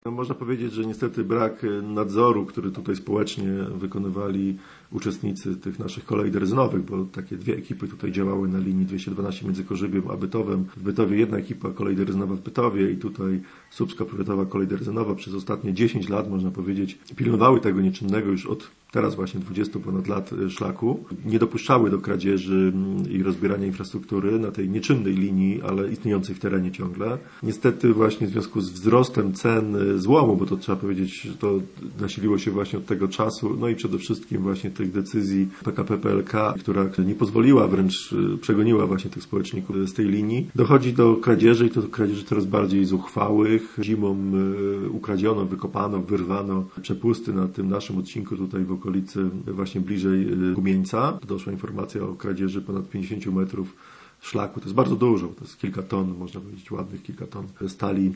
No, można powiedzieć, że niestety brak nadzoru, który tutaj społecznie wykonywali uczestnicy tych naszych kolei drezynowych, bo takie dwie ekipy tutaj działały na linii 212 między Korzybiem a Bytowem. W Bytowie jedna ekipa kolei drezynowa w Bytowie i tutaj Słupska powiatowa kolej drezynowa przez ostatnie 10 lat, można powiedzieć, pilnowały tego nieczynnego już od teraz właśnie 20 ponad lat szlaku. Nie dopuszczały do kradzieży i rozbierania infrastruktury na tej nieczynnej linii, ale istniejącej w terenie ciągle. Niestety właśnie w związku z wzrostem cen złomu, bo to trzeba powiedzieć, to nasiliło się właśnie od tego czasu, no i przede wszystkim właśnie tych decyzji PKP PLK, która nie pozwoliła, wręcz przegoniła właśnie tych społeczników z tej linii. Dochodzi do kradzieży i to kradzieży coraz bardziej zuchwałych. Zimą ukradziono, wykopano, wyrwano przepusty na tym naszym odcinku tutaj w okolicy właśnie bliżej Gumieńca. Doszła informacja o kradzieży ponad 50 metrów szlaku. To jest bardzo dużo, to jest kilka ton, można powiedzieć ładnych kilka ton stali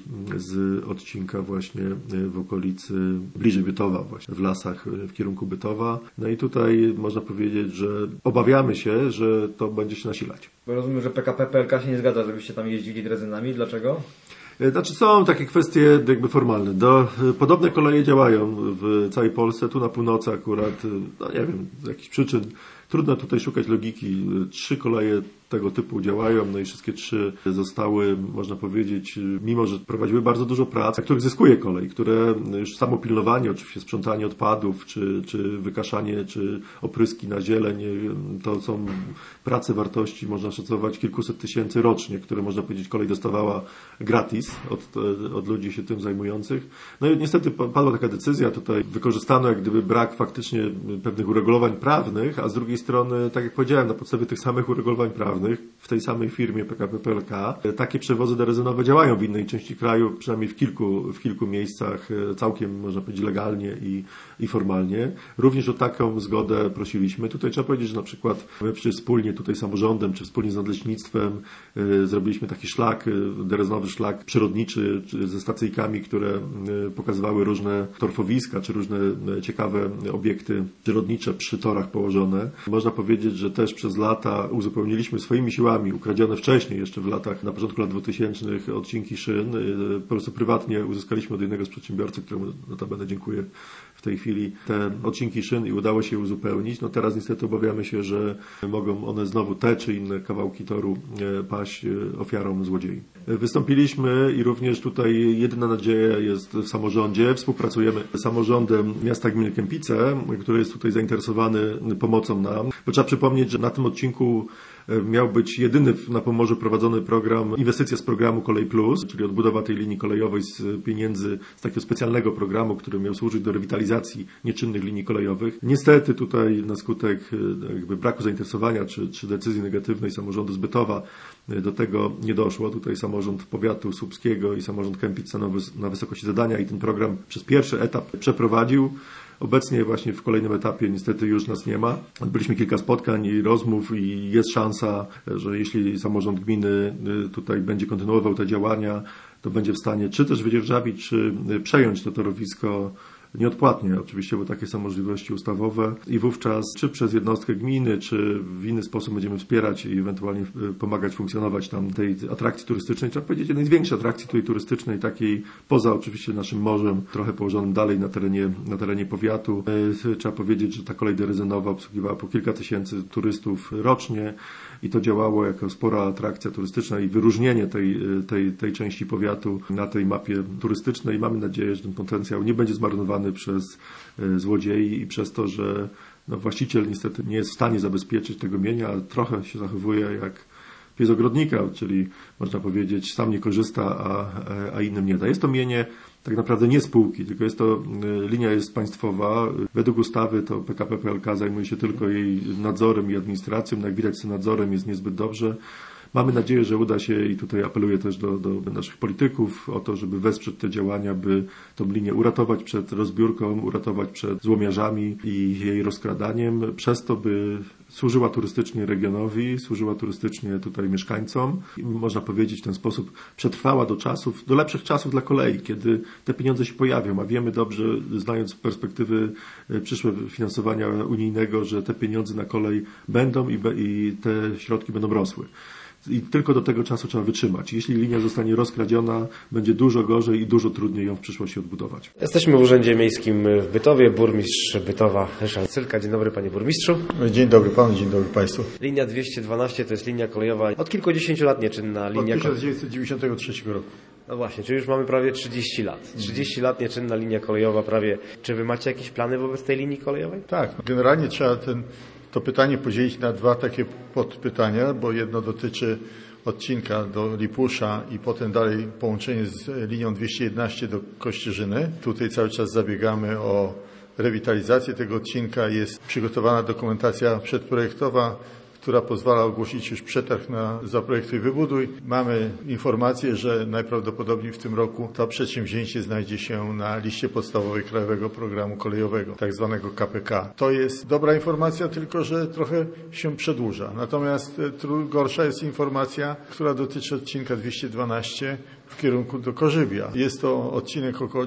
z odcinka właśnie w okolicy bliżej Bytowa, właśnie w lasach w kierunku Bytowa. No i tutaj można powiedzieć, że obawiamy się, że to będzie się nasilać. Bo rozumiem, że PKP PLK się nie zgadza, żebyście tam jeździli drezynami. Dlaczego? Znaczy są takie kwestie jakby formalne. Podobne koleje działają w całej Polsce, tu na północy akurat, no nie wiem, z jakichś przyczyn. Trudno tutaj szukać logiki. 3 koleje tego typu działają, no i wszystkie 3 zostały, można powiedzieć, mimo że prowadziły bardzo dużo prac, których zyskuje kolej, które już samo pilnowanie, oczywiście sprzątanie odpadów, czy wykaszanie, czy opryski na zieleń, to są prace wartości, można szacować kilkuset tysięcy rocznie, które można powiedzieć kolej dostawała gratis od ludzi się tym zajmujących. No i niestety padła taka decyzja, tutaj wykorzystano jak gdyby brak faktycznie pewnych uregulowań prawnych, a z drugiej strony, tak jak powiedziałem, na podstawie tych samych uregulowań prawnych w tej samej firmie PKP PLK takie przewozy drezynowe działają w innej części kraju, przynajmniej w kilku miejscach całkiem, można powiedzieć, legalnie i formalnie. Również o taką zgodę prosiliśmy. Tutaj trzeba powiedzieć, że na przykład my przecież wspólnie tutaj z samorządem, czy wspólnie z nadleśnictwem zrobiliśmy taki szlak, drezynowy szlak przyrodniczy ze stacyjkami, które pokazywały różne torfowiska, czy różne ciekawe obiekty przyrodnicze przy torach położone. Można powiedzieć, że też przez lata uzupełniliśmy swoimi siłami ukradzione wcześniej, jeszcze w latach, na początku lat 2000 odcinki szyn. Po prostu prywatnie uzyskaliśmy od jednego z przedsiębiorcy, któremu notabene dziękuję w tej chwili, te odcinki szyn i udało się je uzupełnić. No teraz niestety obawiamy się, że mogą one znowu te czy inne kawałki toru paść ofiarą złodziei. Wystąpiliśmy i również tutaj jedyna nadzieja jest w samorządzie. Współpracujemy z samorządem miasta gminy Kępice, który jest tutaj zainteresowany pomocą nam. Bo trzeba przypomnieć, że na tym odcinku miał być jedyny na Pomorzu prowadzony program, inwestycja z programu Kolej Plus, czyli odbudowa tej linii kolejowej z pieniędzy z takiego specjalnego programu, który miał służyć do rewitalizacji nieczynnych linii kolejowych. Niestety tutaj na skutek jakby braku zainteresowania czy decyzji negatywnej samorządu z Bytowa do tego nie doszło. Tutaj samorząd powiatu słupskiego i samorząd Kępic stanął na wysokości zadania i ten program przez pierwszy etap przeprowadził. Obecnie właśnie w kolejnym etapie niestety już nas nie ma. Odbyliśmy kilka spotkań i rozmów i jest szansa, że jeśli samorząd gminy tutaj będzie kontynuował te działania, to będzie w stanie czy też wydzierżawić, czy przejąć to torowisko nieodpłatnie oczywiście, bo takie są możliwości ustawowe i wówczas czy przez jednostkę gminy, czy w inny sposób będziemy wspierać i ewentualnie pomagać funkcjonować tam tej atrakcji turystycznej. Trzeba powiedzieć, jednej z większych atrakcji tutaj turystycznej, takiej poza oczywiście naszym morzem, trochę położonym dalej na terenie powiatu. Trzeba powiedzieć, że ta kolej drezynowa obsługiwała po kilka tysięcy turystów rocznie i to działało jako spora atrakcja turystyczna i wyróżnienie tej części powiatu na tej mapie turystycznej. Mamy nadzieję, że ten potencjał nie będzie zmarnowany przez złodziei i przez to, że właściciel niestety nie jest w stanie zabezpieczyć tego mienia, ale trochę się zachowuje jak pies ogrodnika, czyli można powiedzieć sam nie korzysta, a innym nie da. Jest to mienie tak naprawdę nie spółki, tylko linia jest państwowa. Według ustawy to PKP PLK zajmuje się tylko jej nadzorem i administracją. Jak widać, z tym nadzorem jest niezbyt dobrze. Mamy nadzieję, że uda się i tutaj apeluję też do naszych polityków o to, żeby wesprzeć te działania, by tą linię uratować przed rozbiórką, uratować przed złomiarzami i jej rozkradaniem, przez to, by służyła turystycznie regionowi, służyła turystycznie tutaj mieszkańcom i można powiedzieć w ten sposób przetrwała do lepszych czasów dla kolei, kiedy te pieniądze się pojawią, a wiemy dobrze, znając perspektywy przyszłe finansowania unijnego, że te pieniądze na kolej będą i te środki będą rosły. i tylko do tego czasu trzeba wytrzymać. Jeśli linia zostanie rozkradziona, będzie dużo gorzej i dużo trudniej ją w przyszłości odbudować. Jesteśmy w Urzędzie Miejskim w Bytowie. Burmistrz Bytowa Ryszard Cylka. Dzień dobry panie burmistrzu. Dzień dobry panu, dzień dobry państwu. Linia 212 to jest linia kolejowa od kilkudziesięciu lat nieczynna linia. Od 1993 roku. No właśnie, czyli już mamy prawie 30 lat. 30 lat nieczynna linia kolejowa prawie. Czy wy macie jakieś plany wobec tej linii kolejowej? Tak, generalnie trzeba to pytanie podzielić na dwa takie podpytania, bo jedno dotyczy odcinka do Lipusza i potem dalej połączenie z linią 211 do Kościerzyny. Tutaj cały czas zabiegamy o rewitalizację tego odcinka. Jest przygotowana dokumentacja przedprojektowa, która pozwala ogłosić już przetarg na Zaprojektuj, Wybuduj. Mamy informację, że najprawdopodobniej w tym roku to przedsięwzięcie znajdzie się na liście podstawowej Krajowego Programu Kolejowego, tak zwanego KPK. To jest dobra informacja, tylko że trochę się przedłuża. Natomiast gorsza jest informacja, która dotyczy odcinka 212 w kierunku do Korzybia. Jest to odcinek około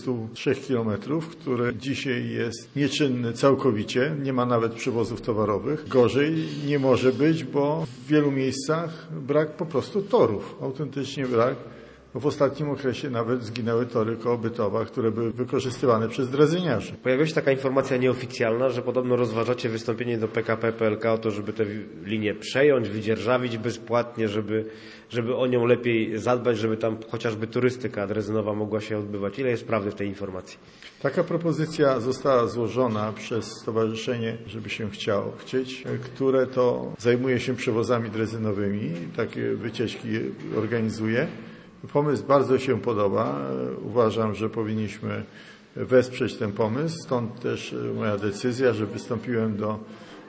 43 km, który dzisiaj jest nieczynny całkowicie, nie ma nawet przewozów towarowych. Gorzej nie może być, bo w wielu miejscach brak po prostu torów. Autentycznie brak. W ostatnim okresie nawet zginęły tory koło Bytowa, które były wykorzystywane przez drezyniarzy. Pojawiła się taka informacja nieoficjalna, że podobno rozważacie wystąpienie do PKP PLK o to, żeby tę linię przejąć, wydzierżawić bezpłatnie, żeby o nią lepiej zadbać, żeby tam chociażby turystyka drezynowa mogła się odbywać. Ile jest prawdy w tej informacji? Taka propozycja została złożona przez stowarzyszenie, żeby się chcieć, które to zajmuje się przewozami drezynowymi, takie wycieczki organizuje. Pomysł bardzo się podoba. Uważam, że powinniśmy wesprzeć ten pomysł. Stąd też moja decyzja, że wystąpiłem do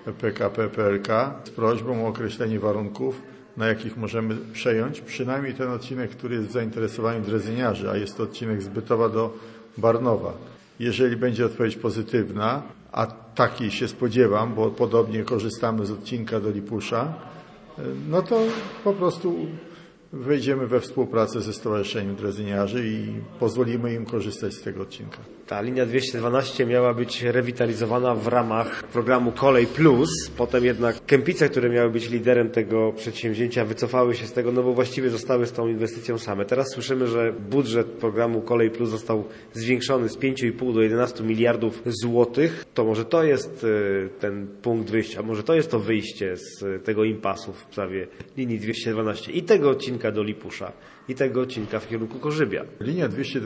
PKP PLK z prośbą o określenie warunków, na jakich możemy przejąć przynajmniej ten odcinek, który jest w zainteresowaniu drezyniarzy, a jest to odcinek z Bytowa do Barnowa. Jeżeli będzie odpowiedź pozytywna, a takiej się spodziewam, bo podobnie korzystamy z odcinka do Lipusza, no to po prostu wejdziemy we współpracę ze Stowarzyszeniem Drezyniarzy i pozwolimy im korzystać z tego odcinka. Ta linia 212 miała być rewitalizowana w ramach programu Kolej Plus. Potem jednak Kępice, które miały być liderem tego przedsięwzięcia, wycofały się z tego, no bo właściwie zostały z tą inwestycją same. Teraz słyszymy, że budżet programu Kolej Plus został zwiększony z 5,5 do 11 miliardów złotych. To może to jest ten punkt wyjścia, może to jest to wyjście z tego impasu w sprawie linii 212 i tego odcinka do Lipusza i tego odcinka w kierunku Korzybia. Linia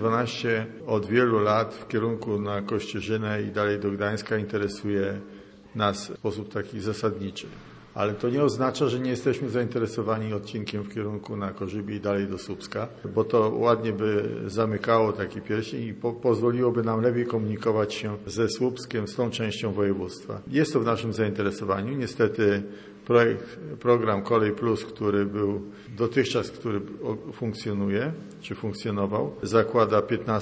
212 od wielu lat w kierunku na Kościerzynę i dalej do Gdańska interesuje nas w sposób taki zasadniczy. Ale to nie oznacza, że nie jesteśmy zainteresowani odcinkiem w kierunku na Korzybie i dalej do Słupska, bo to ładnie by zamykało taki pierścień i pozwoliłoby nam lepiej komunikować się ze Słupskiem, z tą częścią województwa. Jest to w naszym zainteresowaniu. Niestety program Kolej Plus, który był dotychczas, który funkcjonuje, czy funkcjonował, zakłada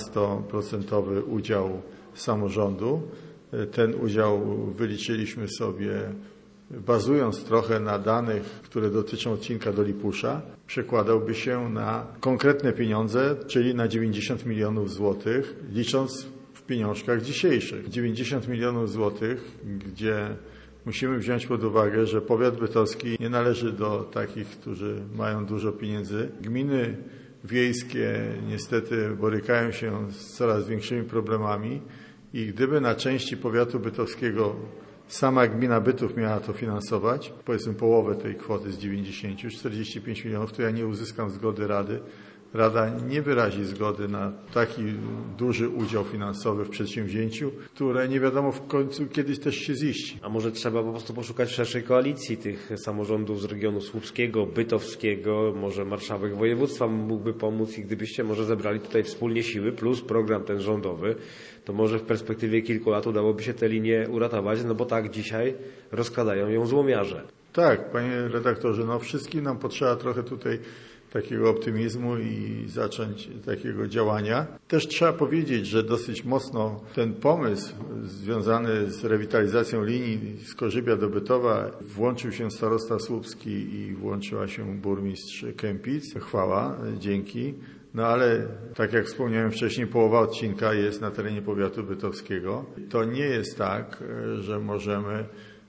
15% udział samorządu. Ten udział wyliczyliśmy sobie bazując trochę na danych, które dotyczą odcinka do Lipusza, przekładałby się na konkretne pieniądze, czyli na 90 milionów złotych, licząc w pieniążkach dzisiejszych. 90 milionów złotych, gdzie musimy wziąć pod uwagę, że powiat bytowski nie należy do takich, którzy mają dużo pieniędzy. Gminy wiejskie niestety borykają się z coraz większymi problemami i gdyby na części powiatu bytowskiego sama gmina Bytów miała to finansować, powiedzmy połowę tej kwoty z 90, 45 milionów, to ja nie uzyskam zgody Rady. Rada nie wyrazi zgody na taki duży udział finansowy w przedsięwzięciu, które nie wiadomo w końcu kiedyś też się ziści. A może trzeba po prostu poszukać w szerszej koalicji tych samorządów z regionu słupskiego, bytowskiego, może marszałek województwa mógłby pomóc i gdybyście może zebrali tutaj wspólnie siły plus program ten rządowy, to może w perspektywie kilku lat udałoby się tę linię uratować, no bo tak dzisiaj rozkradają ją złomiarze. Tak, panie redaktorze, no wszystkim nam potrzeba trochę tutaj takiego optymizmu i zacząć takiego działania. Też trzeba powiedzieć, że dosyć mocno ten pomysł związany z rewitalizacją linii z Korzybia do Bytowa włączył się starosta słupski i włączyła się burmistrz Kępic. Chwała, dzięki. No ale, tak jak wspomniałem wcześniej, połowa odcinka jest na terenie powiatu bytowskiego. To nie jest tak, że możemy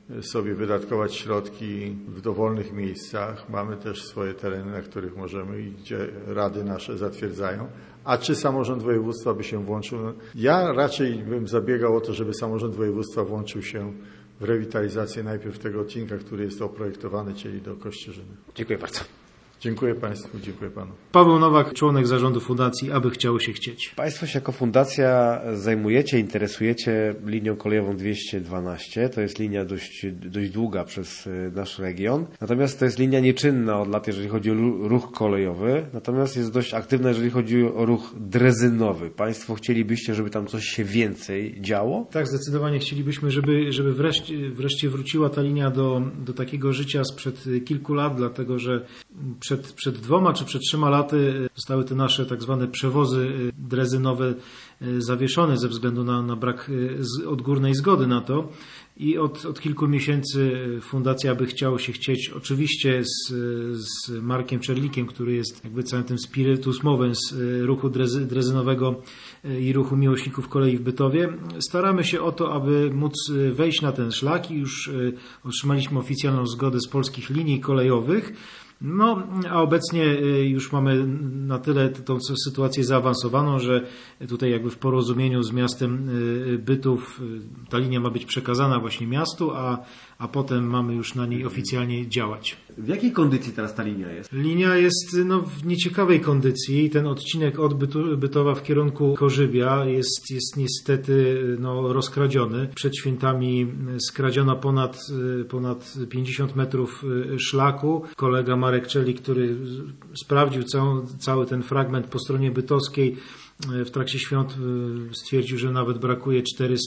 sobie wydatkować środki w dowolnych miejscach. Mamy też swoje tereny, na których możemy i gdzie rady nasze zatwierdzają. A czy samorząd województwa by się włączył? Ja raczej bym zabiegał o to, żeby samorząd województwa włączył się w rewitalizację najpierw tego odcinka, który jest oprojektowany, czyli do Kościerzyny. Dziękuję bardzo. Dziękuję Państwu, dziękuję Panu. Paweł Nowak, członek zarządu Fundacji Aby Chciało się Chcieć. Państwo się jako fundacja interesujecie linią kolejową 212. To jest linia dość długa przez nasz region. Natomiast to jest linia nieczynna od lat, jeżeli chodzi o ruch kolejowy. Natomiast jest dość aktywna, jeżeli chodzi o ruch drezynowy. Państwo chcielibyście, żeby tam coś się więcej działo? Tak, zdecydowanie chcielibyśmy, żeby wreszcie wróciła ta linia do takiego życia sprzed kilku lat, dlatego że przed 2 czy przed 3 laty zostały te nasze tak zwane przewozy drezynowe zawieszone ze względu na brak odgórnej zgody na to. I od kilku miesięcy Fundacja Aby Chciało się Chcieć, oczywiście z Markiem Czerlikiem, który jest jakby całym tym spiritus movens ruchu drezynowego i ruchu miłośników kolei w Bytowie, staramy się o to, aby móc wejść na ten szlak i już otrzymaliśmy oficjalną zgodę z polskich linii kolejowych. No, a obecnie już mamy na tyle tą sytuację zaawansowaną, że tutaj jakby w porozumieniu z miastem Bytów ta linia ma być przekazana właśnie miastu, a potem mamy już na niej oficjalnie działać. W jakiej kondycji teraz ta linia jest? Linia jest w nieciekawej kondycji. Ten odcinek od Bytowa w kierunku Korzybia jest niestety rozkradziony. Przed świętami skradziono ponad 50 metrów szlaku. Kolega Marek Czerlik, który sprawdził cały ten fragment po stronie bytowskiej, w trakcie świąt stwierdził, że nawet brakuje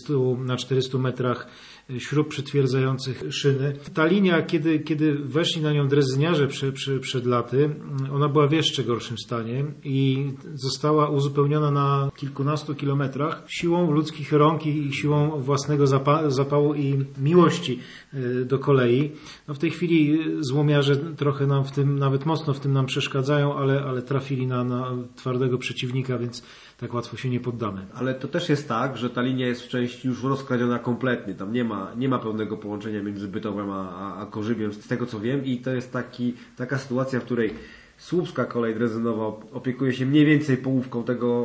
400 metrach śrub przytwierdzających szyny. Ta linia, kiedy weszli na nią drezyniarze przed laty, ona była w jeszcze gorszym stanie i została uzupełniona na kilkunastu kilometrach siłą ludzkich rąk i siłą własnego zapału i miłości do kolei. W tej chwili złomiarze trochę nam nawet mocno w tym nam przeszkadzają, ale trafili na twardego przeciwnika, więc tak łatwo się nie poddamy. Ale to też jest tak, że ta linia jest w części już rozkradziona kompletnie. Tam nie ma pełnego połączenia między Bytowem a Korzybiem, z tego co wiem, i to jest taka sytuacja, w której Słupska kolej drezynowa opiekuje się mniej więcej połówką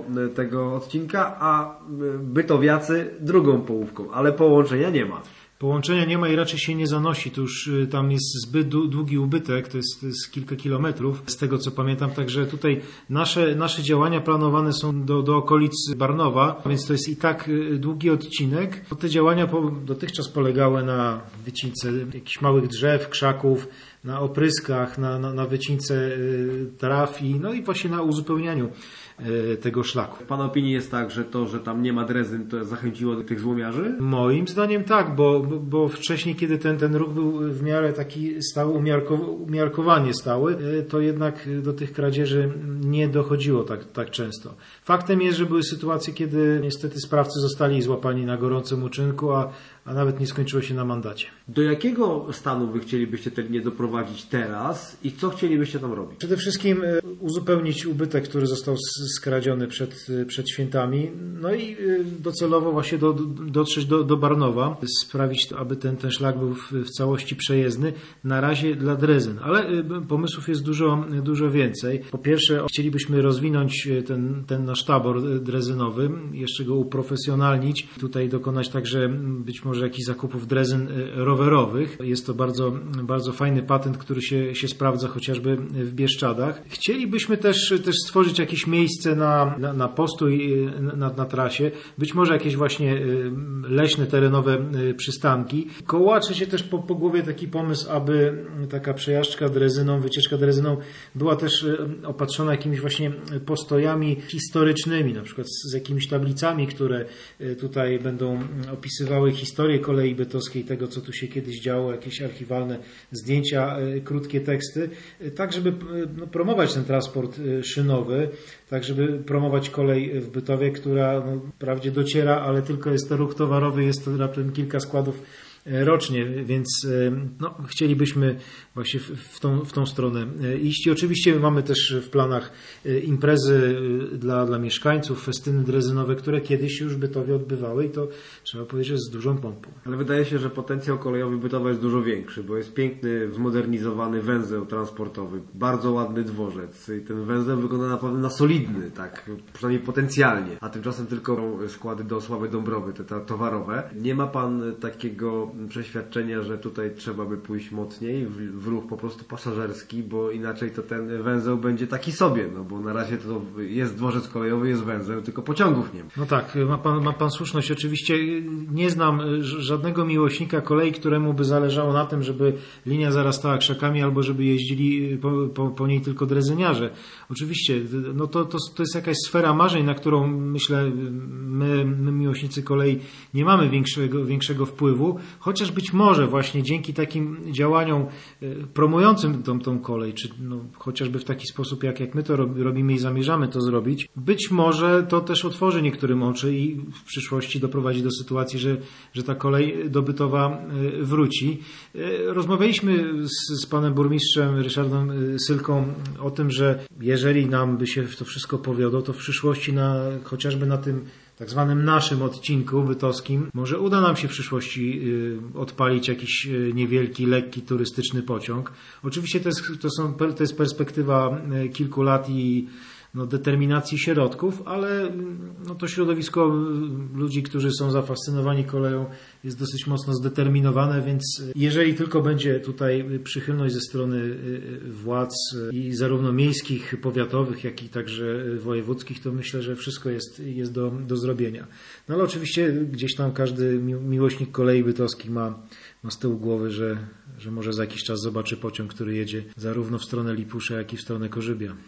tego odcinka, a bytowiacy drugą połówką, ale połączenia nie ma. Połączenia nie ma i raczej się nie zanosi. To już tam jest zbyt długi ubytek, to jest kilka kilometrów, z tego co pamiętam. Także tutaj nasze działania planowane są do okolic Barnowa, więc to jest i tak długi odcinek. Te działania dotychczas polegały na wycince jakichś małych drzew, krzaków, na opryskach, na wycince traw i właśnie na uzupełnianiu tego szlaku. W Pana opinii jest tak, że to, że tam nie ma drezyn, to zachęciło do tych złomiarzy? Moim zdaniem tak, bo wcześniej, kiedy ten ruch był w miarę taki stały, umiarkowanie stały, to jednak do tych kradzieży nie dochodziło tak często. Faktem jest, że były sytuacje, kiedy niestety sprawcy zostali złapani na gorącym uczynku, a nawet nie skończyło się na mandacie. Do jakiego stanu Wy chcielibyście tę linię doprowadzić teraz i co chcielibyście tam robić? Przede wszystkim uzupełnić ubytek, który został skradziony przed świętami, i docelowo właśnie dotrzeć do Barnowa, sprawić, aby ten szlak był w całości przejezdny, na razie dla drezyn. Ale pomysłów jest dużo więcej. Po pierwsze, chcielibyśmy rozwinąć ten nasz tabor drezynowy, jeszcze go uprofesjonalnić, tutaj dokonać także być może jakichś zakupów drezyn rowerowych. Jest to bardzo, bardzo fajny patent, który się sprawdza chociażby w Bieszczadach. Chcielibyśmy też stworzyć jakieś miejsce na postój na trasie, być może jakieś właśnie leśne, terenowe przystanki. Kołacze się też po głowie taki pomysł, aby taka przejażdżka drezyną, wycieczka drezyną była też opatrzona jakimiś właśnie postojami historycznymi, na przykład z jakimiś tablicami, które tutaj będą opisywały historię kolei bytowskiej, tego co tu się kiedyś działo, jakieś archiwalne zdjęcia, krótkie teksty, tak żeby promować ten transport szynowy, tak żeby promować kolej w Bytowie, która wprawdzie dociera, ale tylko jest to ruch towarowy, jest to raptem kilka składów rocznie, więc no, chcielibyśmy właśnie w tą stronę iść. I oczywiście mamy też w planach imprezy dla mieszkańców, festyny drezynowe, które kiedyś się już Bytowie odbywały i to trzeba powiedzieć, że z dużą pompą. Ale wydaje się, że potencjał kolejowy Bytowa jest dużo większy, bo jest piękny, zmodernizowany węzeł transportowy, bardzo ładny dworzec i ten węzeł wygląda naprawdę na solidny, tak, przynajmniej potencjalnie, a tymczasem tylko składy do Słabej Dąbrowy, te towarowe. Nie ma pan takiego przeświadczenia, że tutaj trzeba by pójść mocniej w ruch po prostu pasażerski, bo inaczej to ten węzeł będzie taki sobie, no bo na razie to jest dworzec kolejowy, jest węzeł, tylko pociągów nie ma. No tak, ma pan słuszność. Oczywiście nie znam żadnego miłośnika kolei, któremu by zależało na tym, żeby linia zarastała krzakami albo żeby jeździli po niej tylko drezyniarze. Oczywiście, no to jest jakaś sfera marzeń, na którą myślę my miłośnicy kolei nie mamy większego wpływu, chociaż być może właśnie dzięki takim działaniom promującym tą kolej, czy no, chociażby w taki sposób, jak my to robimy i zamierzamy to zrobić, być może to też otworzy niektórym oczy i w przyszłości doprowadzi do sytuacji, że ta kolej do Bytowa wróci. Rozmawialiśmy z panem burmistrzem Ryszardem Sylką o tym, że jeżeli nam by się to wszystko powiodło, to w przyszłości chociażby na tym tak zwanym naszym odcinku bytowskim może uda nam się w przyszłości odpalić jakiś niewielki, lekki, turystyczny pociąg. Oczywiście to jest perspektywa kilku lat i determinacji środków, ale to środowisko ludzi, którzy są zafascynowani koleją, jest dosyć mocno zdeterminowane, więc jeżeli tylko będzie tutaj przychylność ze strony władz i zarówno miejskich, powiatowych, jak i także wojewódzkich, to myślę, że wszystko jest do zrobienia. No ale oczywiście gdzieś tam każdy miłośnik kolei bytowskich ma z tyłu głowy, że może za jakiś czas zobaczy pociąg, który jedzie zarówno w stronę Lipusza, jak i w stronę Korzybia.